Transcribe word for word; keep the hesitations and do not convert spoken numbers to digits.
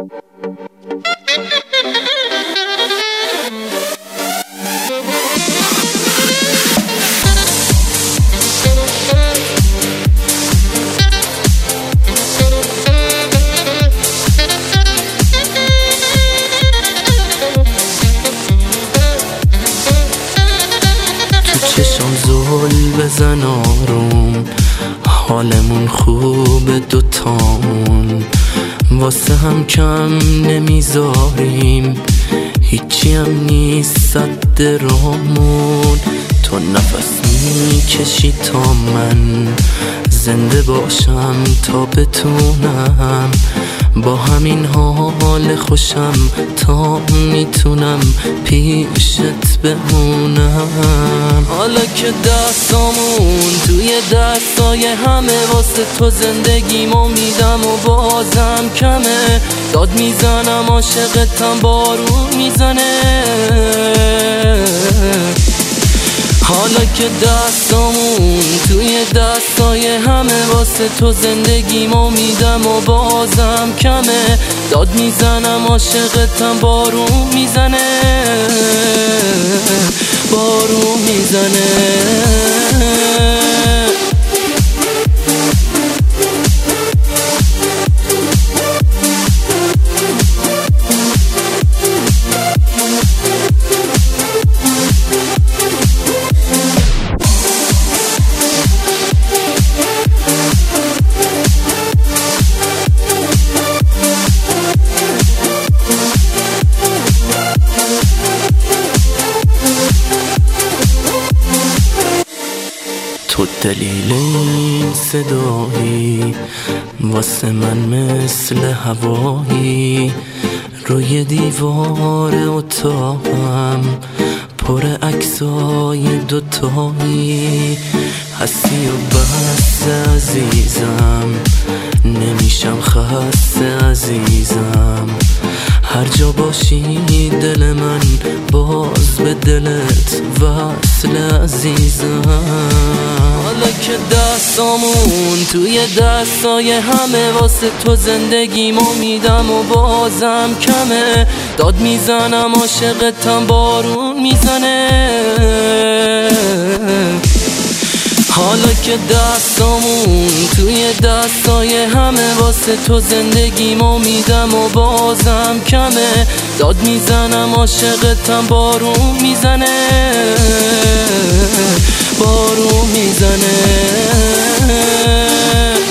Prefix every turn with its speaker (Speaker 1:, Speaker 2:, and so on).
Speaker 1: چشم زل بزن آروم، حالمون خوبه دوتامون، واسه هم کم نمیذاریم، هیچی هم نیست صد رامون. تو نفس میکشی تا من زنده باشم، تا بتونم با همین حال خوشم، تا میتونم پیشت بمونم. حالا که دستامون توی دستای همه، واسه تو زندگیمو میدم و بازم کمه. داد میزنم عاشقتم بارون میزنه. حالا که دستامون توی دستای همه، واسه تو زندگیمو میدم و بازم کمه. داد میزنم عاشقتم بارون میزنه، بارون میزنه. تو دلیل این صدایی، واسه من مثل هوایی. روی دیوار اتاقم پر عکسای دوتایی. هستی و بس عزیزم، نمیشم خسته عزیزم. هر جا باشی دل من باز به دلت وصل عزیزم. حالا که دستامون توی دستای همه، واسه تو زندگیمو میدم و بازم کمه. داد میزنم عاشقتم بارون میزنه. حالا که دستامون توی دستای همه، واسه تو زندگیمو میدم و بازم کمه. داد میزنم عاشقتم بارون میزنه، بارون میزنه.